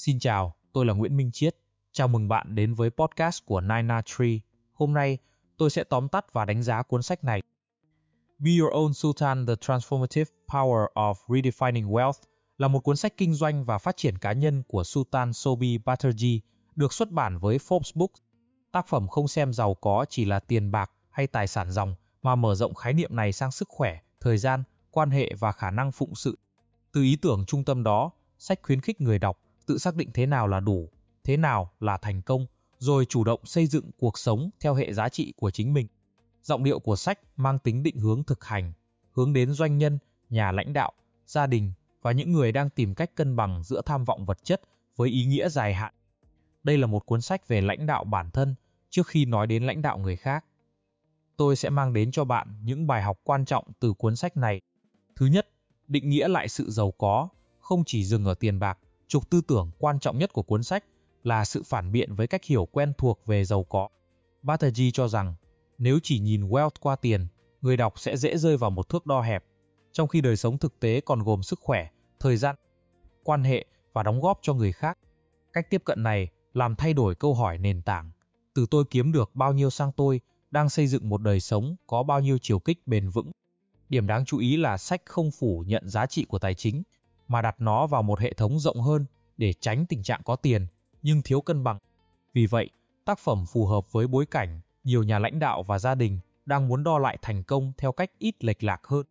Xin chào, tôi là Nguyễn Minh Chiết. Chào mừng bạn đến với podcast của Nina Tree. Hôm nay, tôi sẽ tóm tắt và đánh giá cuốn sách này. Be Your Own Sultan: The Transformative Power of Redefining Wealth là một cuốn sách kinh doanh và phát triển cá nhân của Sultan Sobi Banerjee, được xuất bản với Forbes Books. Tác phẩm không xem giàu có chỉ là tiền bạc hay tài sản ròng, mà mở rộng khái niệm này sang sức khỏe, thời gian, quan hệ và khả năng phụng sự. Từ ý tưởng trung tâm đó, sách khuyến khích người đọc tự xác định thế nào là đủ, thế nào là thành công, rồi chủ động xây dựng cuộc sống theo hệ giá trị của chính mình. Giọng điệu của sách mang tính định hướng thực hành, hướng đến doanh nhân, nhà lãnh đạo, gia đình và những người đang tìm cách cân bằng giữa tham vọng vật chất với ý nghĩa dài hạn. Đây là một cuốn sách về lãnh đạo bản thân trước khi nói đến lãnh đạo người khác. Tôi sẽ mang đến cho bạn những bài học quan trọng từ cuốn sách này. Thứ nhất, định nghĩa lại sự giàu có, không chỉ dừng ở tiền bạc. Trục tư tưởng quan trọng nhất của cuốn sách là sự phản biện với cách hiểu quen thuộc về giàu có. Banerjee cho rằng, nếu chỉ nhìn wealth qua tiền, người đọc sẽ dễ rơi vào một thước đo hẹp, trong khi đời sống thực tế còn gồm sức khỏe, thời gian, quan hệ và đóng góp cho người khác. Cách tiếp cận này làm thay đổi câu hỏi nền tảng, từ tôi kiếm được bao nhiêu sang tôi đang xây dựng một đời sống có bao nhiêu chiều kích bền vững. Điểm đáng chú ý là sách không phủ nhận giá trị của tài chính, mà đặt nó vào một hệ thống rộng hơn để tránh tình trạng có tiền nhưng thiếu cân bằng. Vì vậy, tác phẩm phù hợp với bối cảnh nhiều nhà lãnh đạo và gia đình đang muốn đo lại thành công theo cách ít lệch lạc hơn.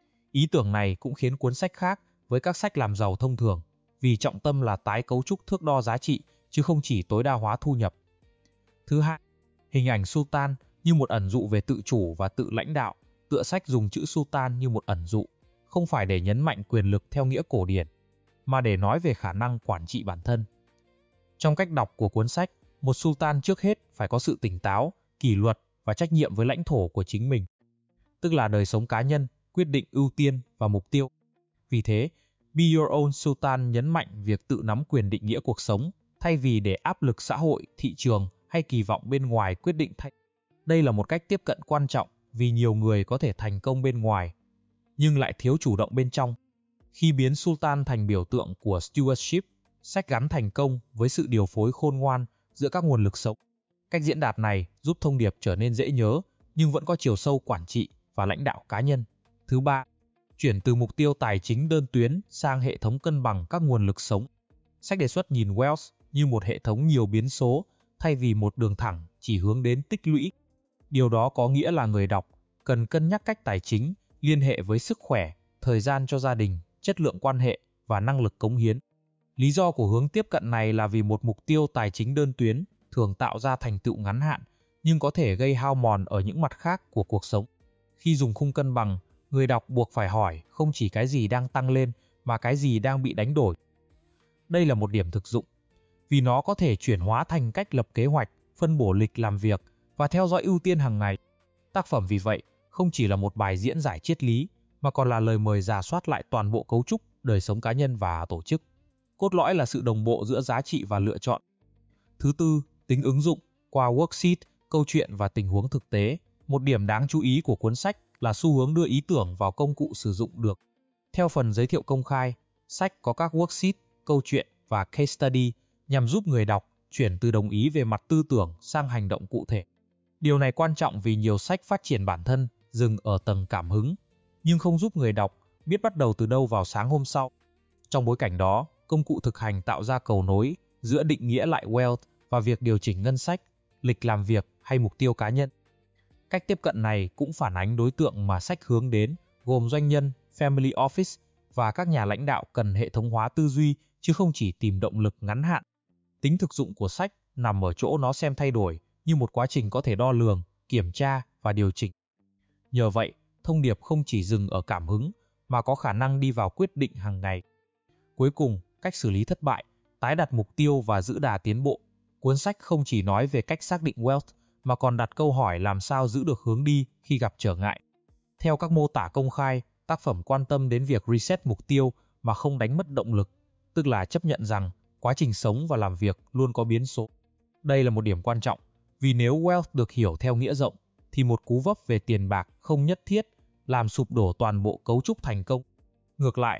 Ý tưởng này cũng khiến cuốn sách khác với các sách làm giàu thông thường, vì trọng tâm là tái cấu trúc thước đo giá trị chứ không chỉ tối đa hóa thu nhập. Thứ hai, hình ảnh Sultan như một ẩn dụ về tự chủ và tự lãnh đạo. Tựa sách dùng chữ Sultan như một ẩn dụ, không phải để nhấn mạnh quyền lực theo nghĩa cổ điển, mà để nói về khả năng quản trị bản thân. Trong cách đọc của cuốn sách, một Sultan trước hết phải có sự tỉnh táo, kỷ luật và trách nhiệm với lãnh thổ của chính mình, tức là đời sống cá nhân, quyết định ưu tiên và mục tiêu. Vì thế, Be Your Own Sultan nhấn mạnh việc tự nắm quyền định nghĩa cuộc sống, thay vì để áp lực xã hội, thị trường hay kỳ vọng bên ngoài quyết định thay. Đây là một cách tiếp cận quan trọng vì nhiều người có thể thành công bên ngoài, nhưng lại thiếu chủ động bên trong. Khi biến Sultan thành biểu tượng của stewardship, sách gắn thành công với sự điều phối khôn ngoan giữa các nguồn lực sống. Cách diễn đạt này giúp thông điệp trở nên dễ nhớ, nhưng vẫn có chiều sâu quản trị và lãnh đạo cá nhân. Thứ ba, chuyển từ mục tiêu tài chính đơn tuyến sang hệ thống cân bằng các nguồn lực sống. Sách đề xuất nhìn wealth như một hệ thống nhiều biến số, thay vì một đường thẳng chỉ hướng đến tích lũy. Điều đó có nghĩa là người đọc cần cân nhắc cách tài chính liên hệ với sức khỏe, thời gian cho gia đình, chất lượng quan hệ và năng lực cống hiến. Lý do của hướng tiếp cận này là vì một mục tiêu tài chính đơn tuyến thường tạo ra thành tựu ngắn hạn, nhưng có thể gây hao mòn ở những mặt khác của cuộc sống. Khi dùng khung cân bằng, người đọc buộc phải hỏi không chỉ cái gì đang tăng lên, mà cái gì đang bị đánh đổi. Đây là một điểm thực dụng, vì nó có thể chuyển hóa thành cách lập kế hoạch, phân bổ lịch làm việc và theo dõi ưu tiên hàng ngày. Tác phẩm vì vậy không chỉ là một bài diễn giải triết lý, mà còn là lời mời rà soát lại toàn bộ cấu trúc đời sống cá nhân và tổ chức. Cốt lõi là sự đồng bộ giữa giá trị và lựa chọn. Thứ tư, tính ứng dụng qua worksheet, câu chuyện và tình huống thực tế. Một điểm đáng chú ý của cuốn sách là xu hướng đưa ý tưởng vào công cụ sử dụng được. Theo phần giới thiệu công khai, sách có các worksheet, câu chuyện và case study nhằm giúp người đọc chuyển từ đồng ý về mặt tư tưởng sang hành động cụ thể. Điều này quan trọng vì nhiều sách phát triển bản thân dừng ở tầng cảm hứng, nhưng không giúp người đọc biết bắt đầu từ đâu vào sáng hôm sau. Trong bối cảnh đó, công cụ thực hành tạo ra cầu nối giữa định nghĩa lại wealth và việc điều chỉnh ngân sách, lịch làm việc hay mục tiêu cá nhân. Cách tiếp cận này cũng phản ánh đối tượng mà sách hướng đến, gồm doanh nhân, family office và các nhà lãnh đạo cần hệ thống hóa tư duy chứ không chỉ tìm động lực ngắn hạn. Tính thực dụng của sách nằm ở chỗ nó xem thay đổi như một quá trình có thể đo lường, kiểm tra và điều chỉnh. Nhờ vậy, thông điệp không chỉ dừng ở cảm hứng mà có khả năng đi vào quyết định hàng ngày. Cuối cùng, cách xử lý thất bại, tái đặt mục tiêu và giữ đà tiến bộ. Cuốn sách không chỉ nói về cách xác định wealth mà còn đặt câu hỏi làm sao giữ được hướng đi khi gặp trở ngại. Theo các mô tả công khai, tác phẩm quan tâm đến việc reset mục tiêu mà không đánh mất động lực, tức là chấp nhận rằng quá trình sống và làm việc luôn có biến số. Đây là một điểm quan trọng, vì nếu wealth được hiểu theo nghĩa rộng, thì một cú vấp về tiền bạc không nhất thiết làm sụp đổ toàn bộ cấu trúc thành công. Ngược lại,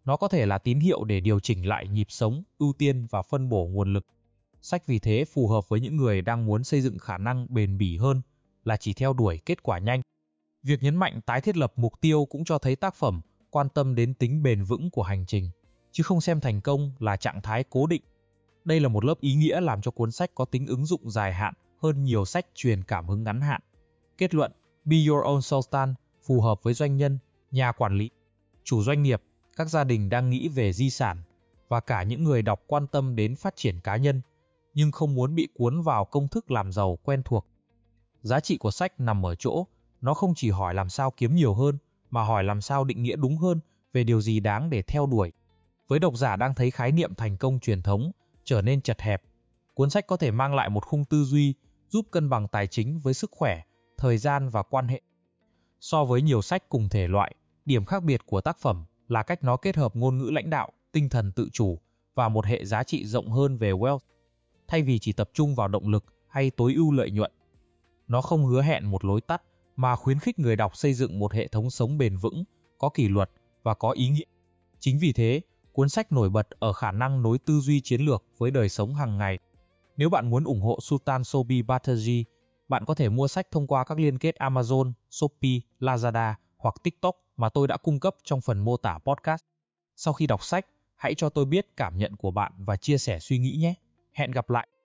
Nó có thể là tín hiệu để điều chỉnh lại nhịp sống, ưu tiên và phân bổ nguồn lực. Sách vì thế phù hợp với những người đang muốn xây dựng khả năng bền bỉ hơn là chỉ theo đuổi kết quả nhanh. Việc nhấn mạnh tái thiết lập mục tiêu cũng cho thấy tác phẩm quan tâm đến tính bền vững của hành trình, chứ không xem thành công là trạng thái cố định. Đây là một lớp ý nghĩa làm cho cuốn sách có tính ứng dụng dài hạn hơn nhiều sách truyền cảm hứng ngắn hạn. Kết luận, Be Your Own Sultan phù hợp với doanh nhân, nhà quản lý, chủ doanh nghiệp, các gia đình đang nghĩ về di sản và cả những người đọc quan tâm đến phát triển cá nhân, nhưng không muốn bị cuốn vào công thức làm giàu quen thuộc. Giá trị của sách nằm ở chỗ, nó không chỉ hỏi làm sao kiếm nhiều hơn, mà hỏi làm sao định nghĩa đúng hơn về điều gì đáng để theo đuổi. Với độc giả đang thấy khái niệm thành công truyền thống trở nên chật hẹp, cuốn sách có thể mang lại một khung tư duy giúp cân bằng tài chính với sức khỏe, thời gian và quan hệ. So với nhiều sách cùng thể loại, điểm khác biệt của tác phẩm là cách nó kết hợp ngôn ngữ lãnh đạo, tinh thần tự chủ và một hệ giá trị rộng hơn về wealth, thay vì chỉ tập trung vào động lực hay tối ưu lợi nhuận. Nó không hứa hẹn một lối tắt, mà khuyến khích người đọc xây dựng một hệ thống sống bền vững, có kỷ luật và có ý nghĩa. Chính vì thế, cuốn sách nổi bật ở khả năng nối tư duy chiến lược với đời sống hàng ngày. Nếu bạn muốn ủng hộ Sultan Sobhi Batterjee, bạn có thể mua sách thông qua các liên kết Amazon, Shopee, Lazada hoặc TikTok mà tôi đã cung cấp trong phần mô tả podcast. Sau khi đọc sách, hãy cho tôi biết cảm nhận của bạn và chia sẻ suy nghĩ nhé. Hẹn gặp lại!